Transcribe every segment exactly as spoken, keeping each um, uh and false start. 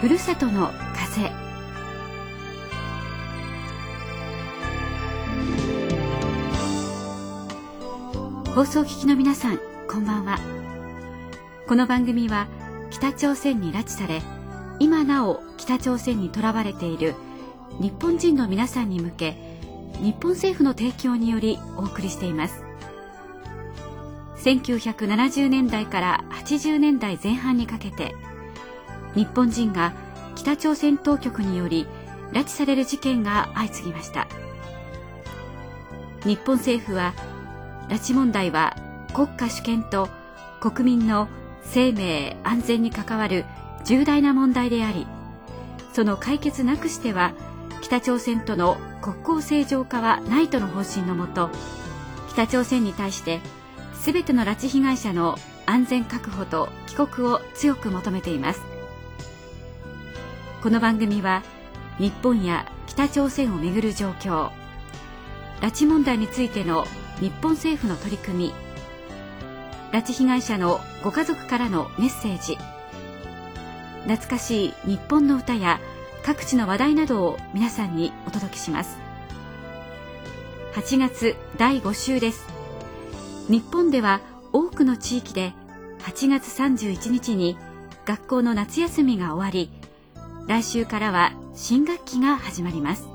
ふるさとの風。放送を聞きの皆さん、こんばんは。この番組は北朝鮮に拉致され、今なお北朝鮮にとらわれている日本人の皆さんに向け、日本政府の提供によりお送りしています。せんきゅうひゃくななじゅうねんだいからはちじゅうねんだいぜん半にかけて、日本人が北朝鮮当局により拉致される事件が相次ぎました。日本政府は、拉致問題は国家主権と国民の生命安全に関わる重大な問題であり、その解決なくしては北朝鮮との国交正常化はないとの方針のもと、北朝鮮に対してすべての拉致被害者の安全確保と帰国を強く求めています。この番組は日本や北朝鮮をめぐる状況、拉致問題についての日本政府の取り組み、拉致被害者のご家族からのメッセージ、懐かしい日本の歌や各地の話題などを皆さんにお届けします。はちがつだいご週です。日本では多くの地域ではちがつさんじゅういちにちに学校の夏休みが終わり、来週からは新学期が始まります。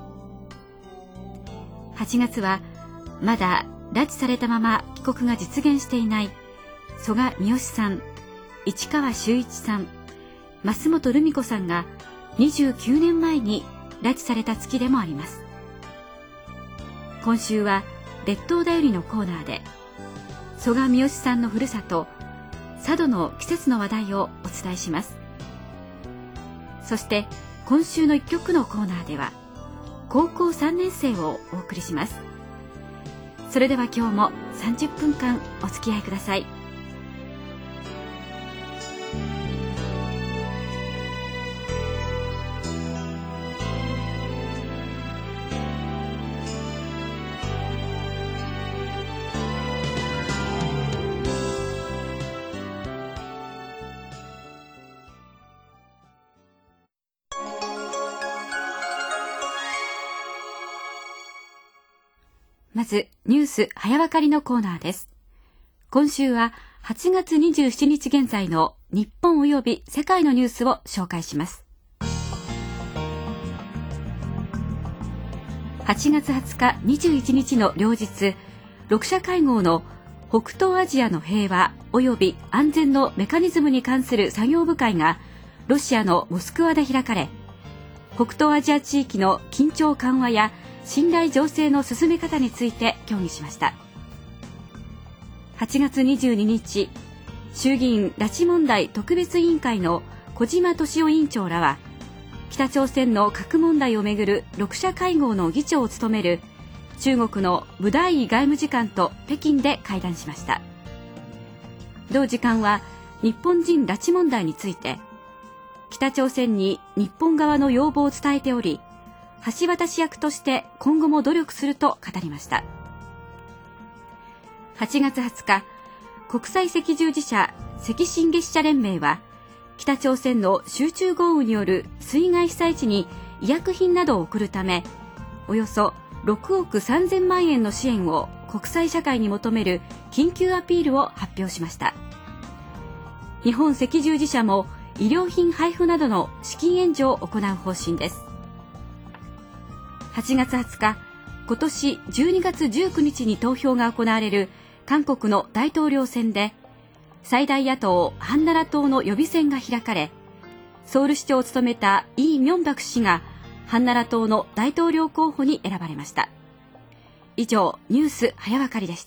はちがつはまだ拉致されたまま帰国が実現していない曽我ミヨシさん、市川修一さん、増本留美子さんがにじゅうきゅうねんまえに拉致された月でもあります。今週は列島だよりのコーナーで、曽我ミヨシさんのふるさと佐渡の季節の話題をお伝えします。そして今週の一曲のコーナーでは高校さんねん生をお送りします。それでは今日もさんじゅっぷんかんお付き合いください。まずニュース早わかりのコーナーです。今週ははちがつにじゅうしちにち現在の日本及び世界のニュースを紹介します。はちがつはつかにじゅういちにちの両日、ろく者会合の北東アジアの平和及び安全のメカニズムに関する作業部会がロシアのモスクワで開かれ、北東アジア地域の緊張緩和や信頼醸成の進め方について協議しました。はちがつにじゅうににち、衆議院拉致問題特別委員会の小島敏夫委員長らは、北朝鮮の核問題をめぐるろく者会合の議長を務める中国のブダイ外務次官と北京で会談しました。同次官は日本人拉致問題について、北朝鮮に日本側の要望を伝えており、橋渡し役として今後も努力すると語りました。はちがつはつか、国際赤十字社赤新月社連盟は、北朝鮮の集中豪雨による水害被災地に医薬品などを送るため、およそろくおくさんぜんまんえんの支援を国際社会に求める緊急アピールを発表しました。日本赤十字社も医療品配布などの資金援助を行う方針です。はちがつはつか、今年じゅうにがつじゅうくにちに投票が行われる韓国の大統領選で、最大野党ハンナラ党の予備選が開かれ、ソウル市長を務めたイ・ミョンバク氏がハンナラ党の大統領候補に選ばれました。以上、ニュース早わかりでした。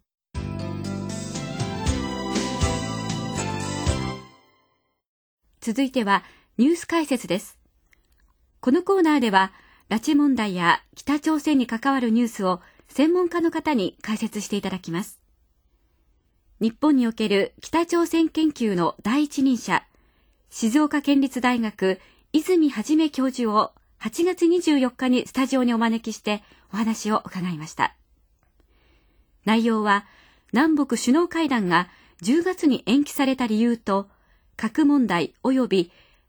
続いてはニュース解説です。このコーナーでは、拉致問題や北朝鮮に関わるニュースを専門家の方に解説していただきます。日本における北朝鮮研究の第一人者、静岡県立大学泉元教授をはちがつにじゅうよっかにスタジオにお招きしてお話を伺いました。内容は、南北首脳会談がじゅうがつに延期された理由と、核問題及び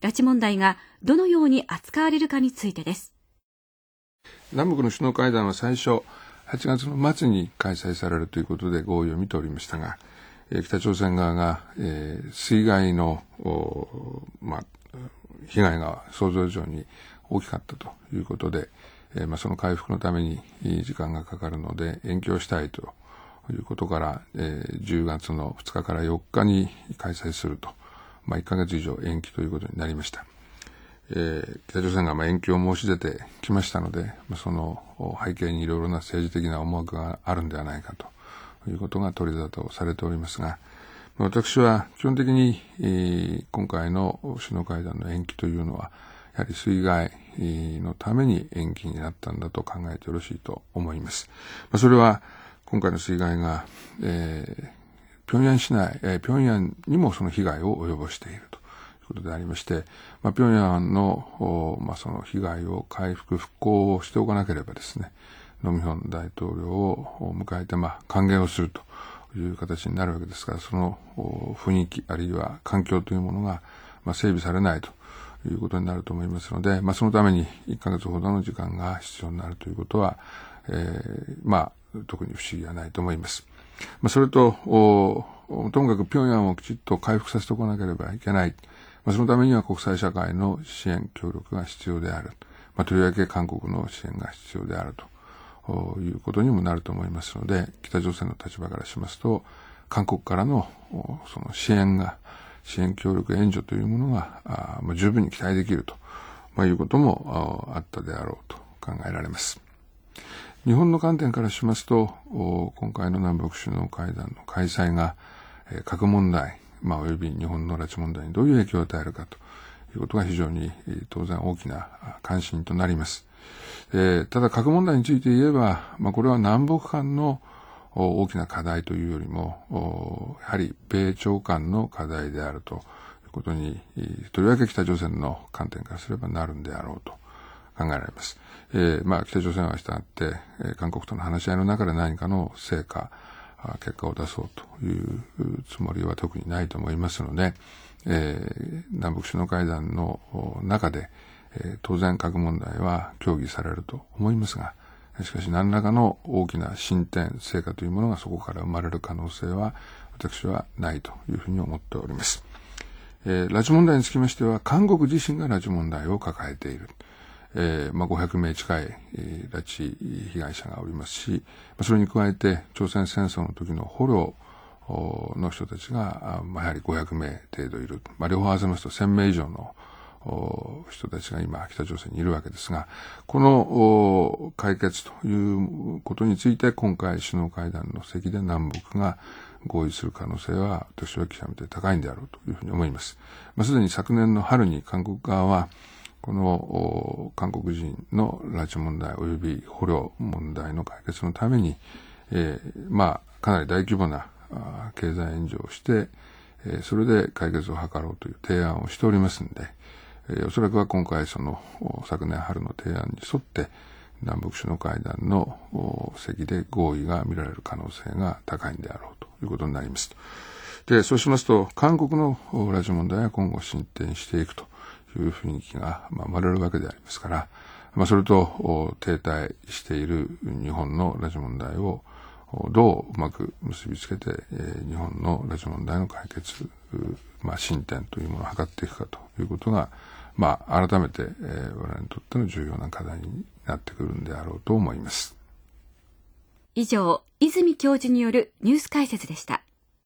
拉致問題がどのように扱われるかについてです。 南北の首脳会談は最初はちがつの末に開催されるということで合意を見ておりましたが、えー、北朝鮮側が、えー、水害の、まあ、被害が想像以上に大きかったということで、えーまあ、その回復のために時間がかかるので延期をしたいということから、えー、じゅうがつのふつかからよっかに開催すると、まあ、いっかげつ以上延期ということになりました。えー、北朝鮮がまあ延期を申し出てきましたので、まあ、その背景にいろいろな政治的な思惑があるんではないかということが取り沙汰をされておりますが、私は基本的に、えー、今回の首脳会談の延期というのはやはり水害のために延期になったんだと考えてよろしいと思います。まあ、それは今回の水害が、えー、平壌市内、えー、平壌にもその被害を及ぼしているということでありまして、まあ、平壌の、まあ、その被害を回復復興をしておかなければですね、ノ・ミヒョン大統領を迎えて、まあ、歓迎をするという形になるわけですから、その雰囲気あるいは環境というものが、まあ、整備されないということになると思いますので、まあ、そのためにいっかげつほどの時間が必要になるということは、えー、まあ特に不思議はないと思います。まあ、それとともかく平壌をきちっと回復させておかなければいけない。まあ、そのためには国際社会の支援協力が必要である。まあ、とりわけ韓国の支援が必要であるということにもなると思いますので、北朝鮮の立場からしますと、韓国からのその支援が支援協力援助というものがあ、まあ、十分に期待できると、まあ、いうこともあったであろうと考えられます。日本の観点からしますと、今回の南北首脳会談の開催が、えー、核問題、まあ、および日本の拉致問題にどういう影響を与えるかということが非常に当然大きな関心となります。えー、ただ核問題について言えば、まあ、これは南北間の大きな課題というよりも、やはり米朝間の課題であるということに、とりわけ北朝鮮の観点からすればなるんであろうと考えられます。えー、まあ北朝鮮はしたがって、えー、韓国との話し合いの中で何かの成果、結果を出そうというつもりは特にないと思いますので、えー、南北首脳会談の中で、えー、当然核問題は協議されると思いますが、しかし何らかの大きな進展、成果というものがそこから生まれる可能性は私はないというふうに思っております。えー、拉致問題につきましては、韓国自身が拉致問題を抱えている。えーまあ、ごひゃくめい近い、えー、拉致被害者がおりますし、それに加えて朝鮮戦争の時の捕虜の人たちが、まあ、やはりごひゃくめい程度いる。まあ、両方合わせますとせんめい以上の人たちが今北朝鮮にいるわけですが、この解決ということについて今回首脳会談の席で南北が合意する可能性は私は極めて高いんであろうというふうに思います。まあ、すでに昨年の春に韓国側はこの韓国人の拉致問題及び捕虜問題の解決のために、えー、まあかなり大規模な経済援助をして、えー、それで解決を図ろうという提案をしておりますので、えー、おそらくは今回その昨年春の提案に沿って南北首脳会談の席で合意が見られる可能性が高いんであろうということになります。で、そうしますと韓国の拉致問題は今後進展していくという雰囲気が生まれるわけでありますから、まあ、それと停滞している日本の拉致問題をどううまく結びつけて、えー、日本の拉致問題の解決、まあ、進展というものを図っていくかということが、まあ、改めて、えー、我々にとっての重要な課題になってくるんであろうと思います。 以上、泉教授によるニュース解説でした。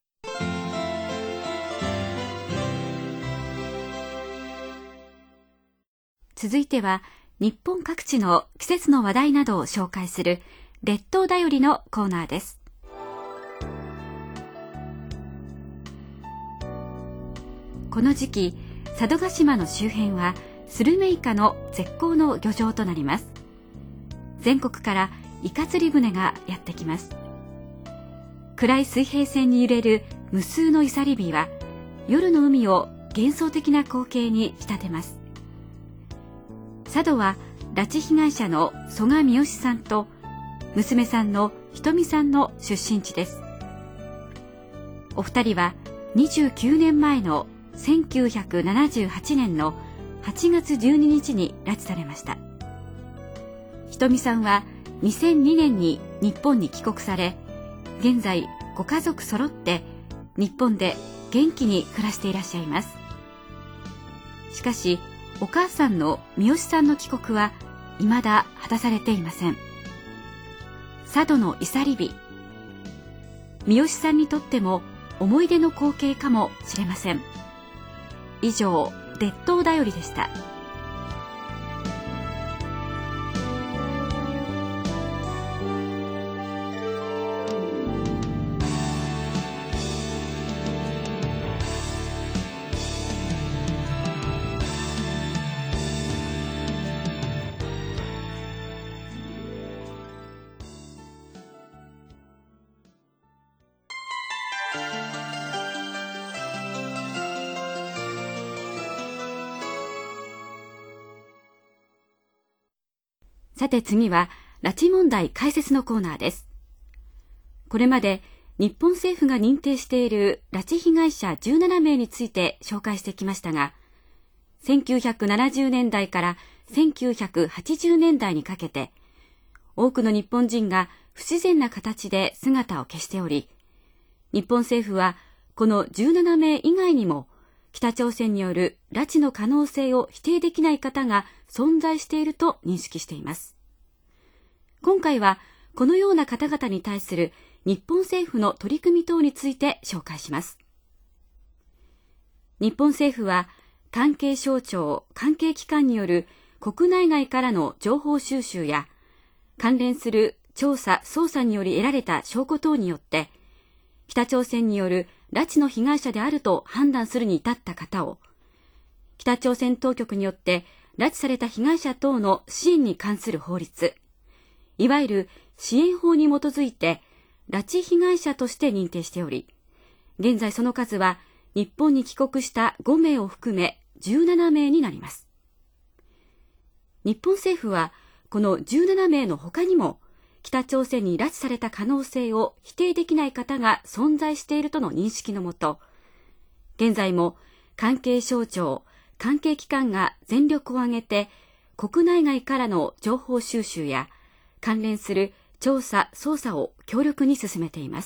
続いては日本各地の季節の話題などを紹介する列島だよりのコーナーです。この時期、佐渡島の周辺はスルメイカの絶好の漁場となります。全国からイカ釣り船がやってきます。暗い水平線に揺れる無数のイサリビは夜の海を幻想的な光景に仕立てます。佐渡は拉致被害者の曽我三好さんと娘さんのひとみさんの出身地です。お二人はにじゅうきゅうねんまえのせんきゅうひゃくななじゅうはちねんのはちがつじゅうににちに拉致されました。ひとみさんはにせんにねんに日本に帰国され、現在ご家族揃って日本で元気に暮らしていらっしゃいます。しかしお母さんの三好さんの帰国は未だ果たされていません。佐渡のいさり火、三好さんにとっても思い出の光景かもしれません。以上、列島だよりでした。さて次は、拉致問題解説のコーナーです。これまで日本政府が認定している拉致被害者じゅうななめいについて紹介してきましたが、せんきゅうひゃくななじゅうねんだいからせんきゅうひゃくはちじゅうねんだいにかけて、多くの日本人が不自然な形で姿を消しており、日本政府はこのじゅうななめい以外にも、北朝鮮による拉致の可能性を否定できない方が存在していると認識しています。今回はこのような方々に対する日本政府の取り組み等について紹介します。日本政府は関係省庁、関係機関による国内外からの情報収集や関連する調査・捜査により得られた証拠等によって北朝鮮による拉致の被害者であると判断するに至った方を北朝鮮当局によって拉致された被害者等の支援に関する法律、いわゆる支援法に基づいて拉致被害者として認定しており、現在その数は日本に帰国したごめいを含めじゅうななめいになります。日本政府はこのじゅうななめいの他にも北朝鮮に拉致された可能性を否定できない方が存在しているとの認識のもと、現在も関係省庁、関係機関が全力を挙げて国内外からの情報収集や関連する調査・捜査を強力に進めています。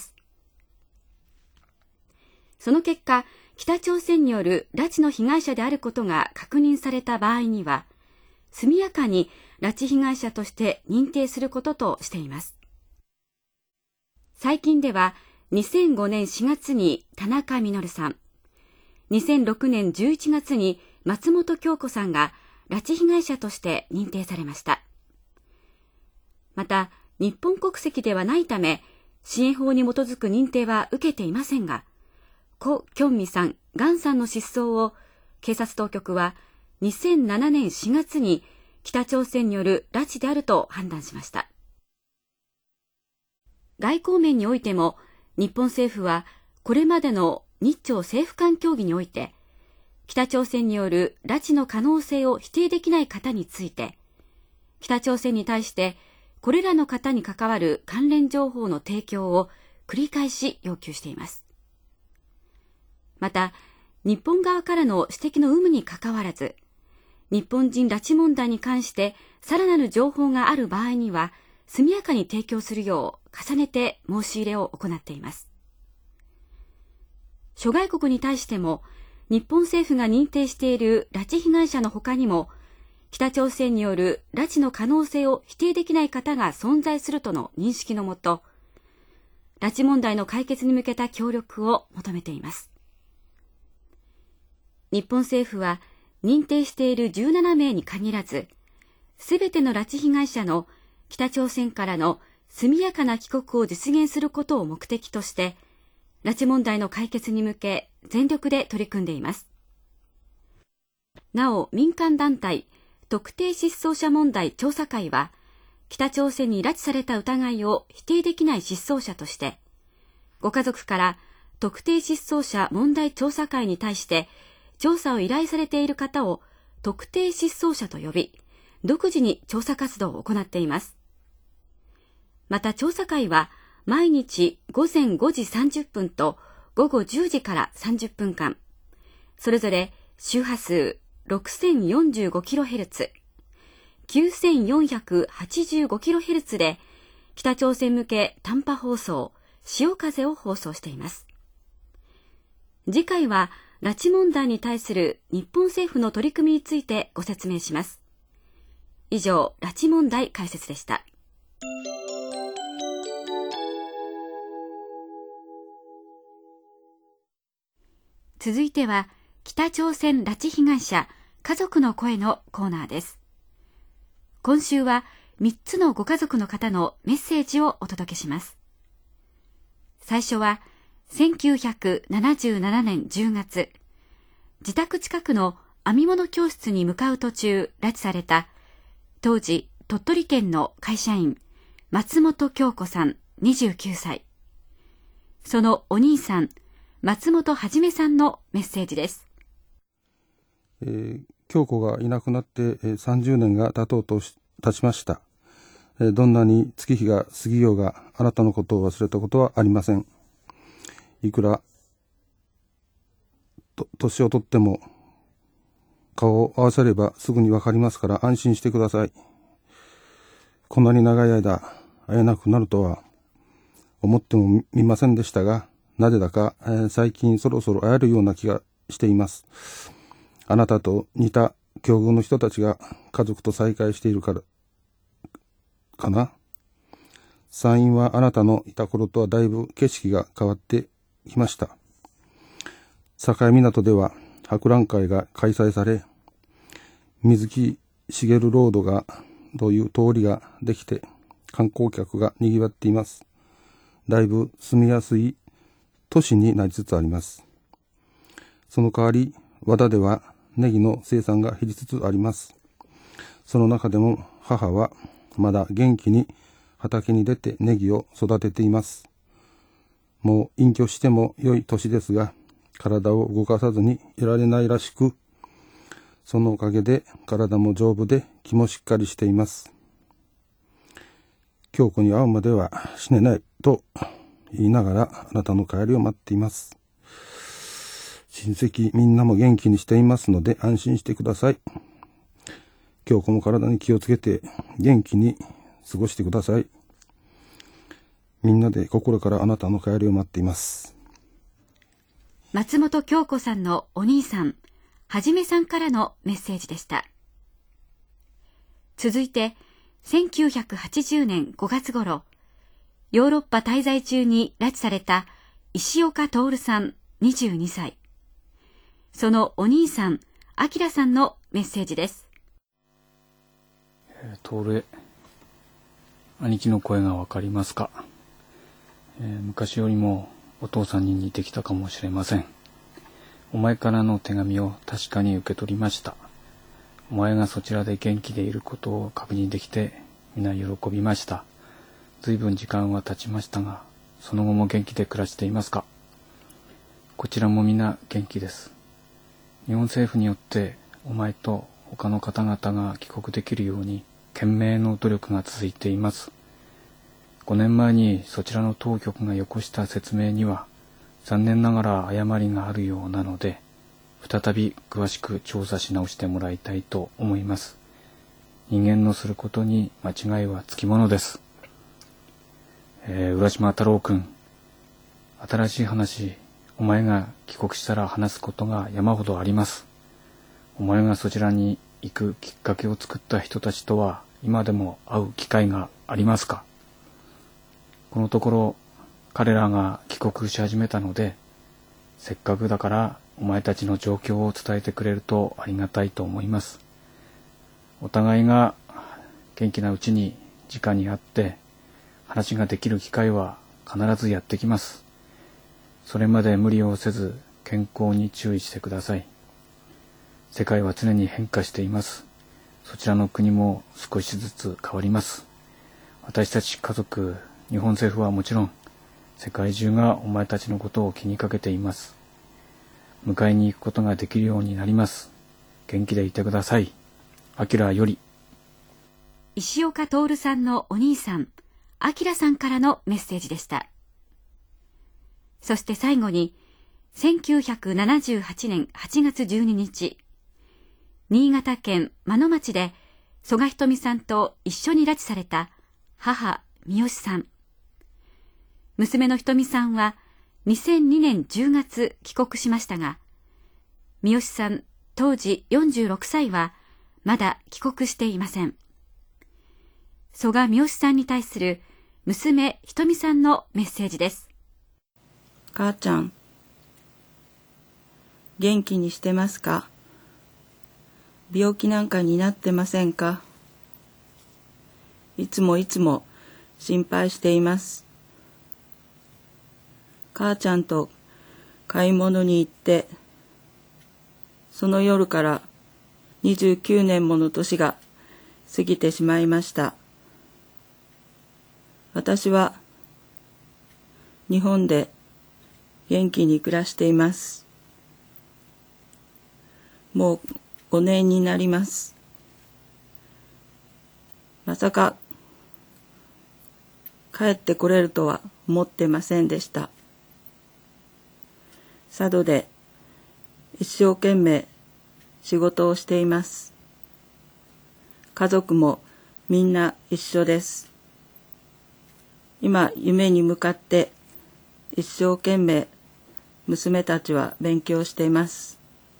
その結果、北朝鮮による拉致の被害者であることが確認された場合には、速やかに拉致被害者として認定することとしています。最近では、にせんごねんしがつに田中実さん、にせんろくねんじゅういちがつに松本京子さんが拉致被害者として認定されました。また、日本国籍ではないため、支援法に基づく認定は受けていませんが、故キョンミさん、ガンさんの失踪を警察当局はにせんななねんしがつに北朝鮮による拉致であると判断しました。外交面においても、日本政府はこれまでの日朝政府間協議において、北朝鮮による拉致の可能性を否定できない方について、北朝鮮に対してこれらの方に関わる関連情報の提供を繰り返し要求しています。また、日本側からの指摘の有無にかかわらず、日本人拉致問題に関してさらなる情報がある場合には、速やかに提供するよう重ねて申し入れを行っています。諸外国に対しても、日本政府が認定している拉致被害者の他にも、北朝鮮による拉致の可能性を否定できない方が存在するとの認識のもと、拉致問題の解決に向けた協力を求めています。日本政府は認定しているじゅうななめいに限らず、すべての拉致被害者の北朝鮮からの速やかな帰国を実現することを目的として、拉致問題の解決に向け全力で取り組んでいます。なお、民間団体特定失踪者問題調査会は、北朝鮮に拉致された疑いを否定できない失踪者として、ご家族から特定失踪者問題調査会に対して調査を依頼されている方を特定失踪者と呼び、独自に調査活動を行っています。また調査会は毎日ごぜんごじさんじゅっぷんとごごじゅうじからさんじゅっぷんかん、それぞれ周波数ろくせんよんじゅうごキロヘルツ、きゅうせんよんひゃくはちじゅうごキロヘルツ で北朝鮮向け短波放送潮風を放送しています。次回は拉致問題に対する日本政府の取り組みについてご説明します。以上、拉致問題解説でした。続いては北朝鮮拉致被害者家族の声のコーナーです。今週はみっつのご家族の方のメッセージをお届けします。最初はせんきゅうひゃくななじゅうななねんじゅうがつ、自宅近くの編み物教室に向かう途中拉致された当時鳥取県の会社員松本京子さんにじゅうきゅうさい、そのお兄さん松本はじめさんのメッセージです。 えー、京子がいなくなってさんじゅうねんが経とうとし経ちました。えー、どんなに月日が過ぎようがあなたのことを忘れたことはありません。いくらと年を取っても顔を合わせればすぐにわかりますから安心してください。こんなに長い間会えなくなるとは思ってもみませんでしたが、なぜだか、えー、最近そろそろ会えるような気がしています。あなたと似た境遇の人たちが家族と再会しているからかな。山陰はあなたのいた頃とはだいぶ景色が変わってきました。境港では博覧会が開催され、水木しげるロードがという通りができて観光客が賑わっています。だいぶ住みやすい都市になりつつあります。その代わり和田ではネギの生産が減りつつあります。その中でも母はまだ元気に畑に出てネギを育てています。もう隠居しても良い年ですが、体を動かさずにいられないらしく、そのおかげで体も丈夫で気もしっかりしています。京子に会うまでは死ねないと言いながらあなたの帰りを待っています。親戚みんなも元気にしていますので安心してください。京子も体に気をつけて元気に過ごしてください。みんなで心からあなたの帰りを待っています。 松本京子さんのお兄さんはじめさんからのメッセージでした。続いてせんきゅうひゃくはちじゅうねんごがつ頃、ヨーロッパ滞在中に拉致された石岡徹さんにじゅうにさい、そのお兄さん明さんのメッセージです。 えー、徹、兄貴の声がわかりますか？えー、昔よりもお父さんに似てきたかもしれません。お前からの手紙を確かに受け取りました。お前がそちらで元気でいることを確認できて皆喜びました。ずいぶん時間は経ちましたが、その後も元気で暮らしていますか？こちらも皆元気です。日本政府によってお前と他の方々が帰国できるように懸命の努力が続いています。ごねんまえにそちらの当局がよこした説明には残念ながら誤りがあるようなので、再び詳しく調査し直してもらいたいと思います。人間のすることに間違いはつきものです。えー、浦島太郎くん、新しい話、お前が帰国したら話すことが山ほどあります。お前がそちらに行くきっかけを作った人たちとは今でも会う機会がありますか？このところ彼らが帰国し始めたので、せっかくだからお前たちの状況を伝えてくれるとありがたいと思います。お互いが元気なうちに直に会って話ができる機会は必ずやってきます。それまで無理をせず健康に注意してください。世界は常に変化しています。そちらの国も少しずつ変わります。私たち家族、日本政府はもちろん、世界中がお前たちのことを気にかけています。迎えに行くことができるようになります。元気でいてください。明より。 石岡徹さんのお兄さん、明さんからのメッセージでした。そして最後に、せんきゅうひゃくななじゅうはちねんはちがつじゅうににち、 新潟県真野町で曽我ひとみさんと一緒に拉致された母三好さん。娘のひとみさんはにせんにねんじゅうがつ帰国しましたが、三好さん当時よんじゅうろくさいはまだ帰国していません。曽我三好さんに対する娘ひとみさんのメッセージです。 母ちゃん、元気にしてますか？病気なんかになってませんか？いつもいつも心配しています。母ちゃんと買い物に行って、その夜からにじゅうきゅうねんもの年が過ぎてしまいました。私は日本で元気に暮らしています。もうごねんになります。まさか帰ってこれるとは思ってませんでした。佐渡で一生懸命仕事をしています。家族もみんな一緒です。今夢に向かって一生懸命娘たちは勉強しています。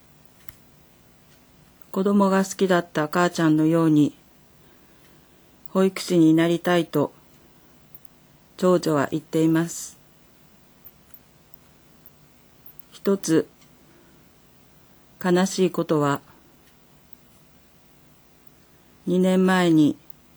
子供が好きだった母ちゃんのように保育士になりたいと長女は言っています。一つ悲しいことは、にねんまえに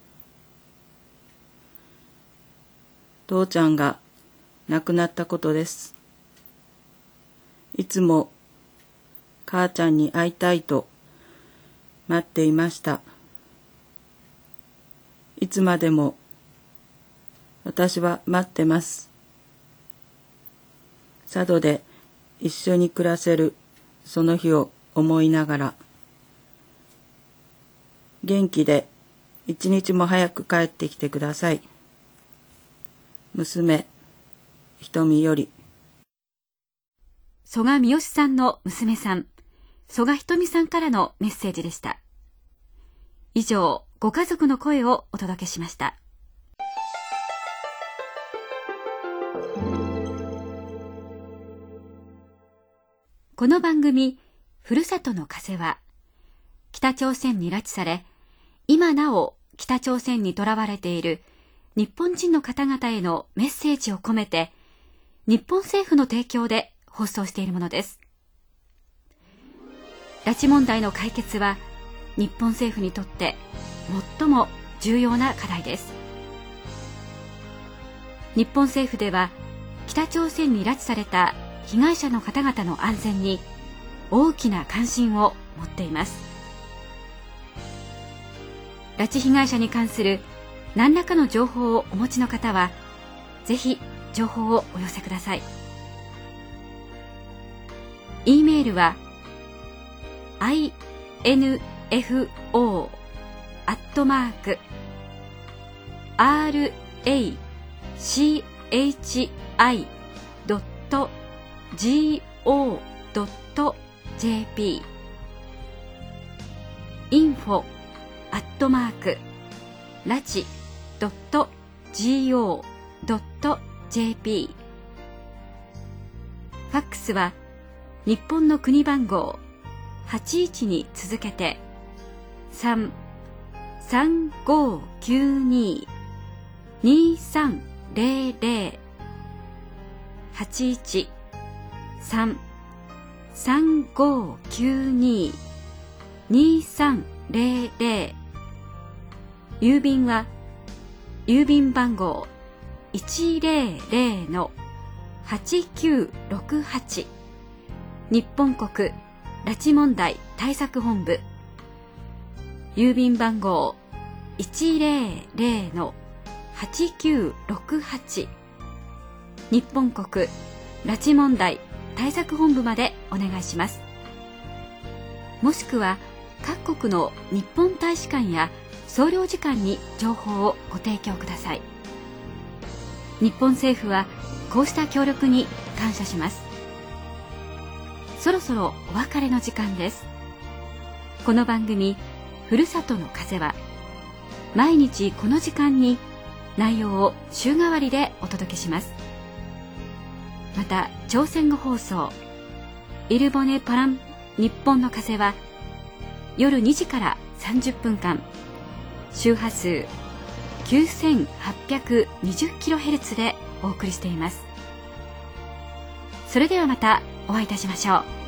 父ちゃんが亡くなったことです。いつも母ちゃんに会いたいと待っていました。いつまでも私は待ってます。佐渡で一緒に暮らせるその日を思いながら、元気で一日も早く帰ってきてください。娘、ひとみより。 曽我三好さんの娘さん、曽我ひとみさんからのメッセージでした。以上、ご家族の声をお届けしました。この番組、ふるさとの風は、北朝鮮に拉致され、今なお北朝鮮に囚われている日本人の方々へのメッセージを込めて、日本政府の提供で放送しているものです。拉致問題の解決は、日本政府にとって最も重要な課題です。日本政府では、北朝鮮に拉致された被害者の方々の安全に大きな関心を持っています。拉致被害者に関する何らかの情報をお持ちの方は、ぜひ情報をお寄せください。e メールは アイエヌエフオー アットマーク アールエーシーエイチアイ ドット ジーオー ドット ジェーピー インフォ アットマーク ラチ ドット ジーオー ドット ジェーピー ファックスは日本の国番号はちいちに続けてさん さんごきゅうに にさんゼロゼロ はちいち さん さんごきゅうに にさんゼロゼロ、郵便は郵便番号 いちゼロゼロ はちきゅうろくはち 日本国拉致問題対策本部、郵便番号 いちゼロゼロ はちきゅうろくはち 日本国拉致問題対策本部までお願いします。もしくは各国の日本大使館や総領事館に情報をご提供ください。日本政府はこうした協力に感謝します。そろそろお別れの時間です。 この番組ふるさとの風は毎日この時間に内容を週替わりでお届けします。また朝鮮語放送イルボネパラン日本の風は夜にじからさんじゅっぷんかん周波数 きゅうせんはっぴゃくにじゅうキロヘルツ でお送りしています。それではまたお会いいたしましょう。